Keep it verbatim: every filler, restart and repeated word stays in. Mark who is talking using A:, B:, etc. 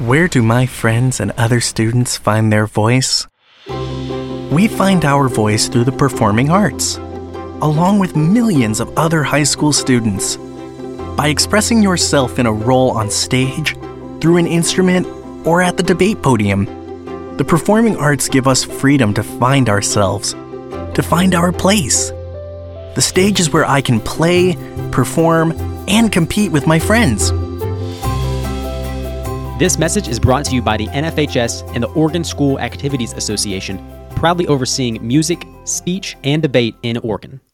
A: Where do my friends and other students find their voice? We find our voice through the performing arts, along with millions of other high school students. By expressing yourself in a role on stage, through an instrument, or at the debate podium, the performing arts give us freedom to find ourselves, to find our place. The stage is where I can play, perform, and compete with my friends.
B: This message is brought to you by the N F H S and the Oregon School Activities Association, proudly overseeing music, speech, and debate in Oregon.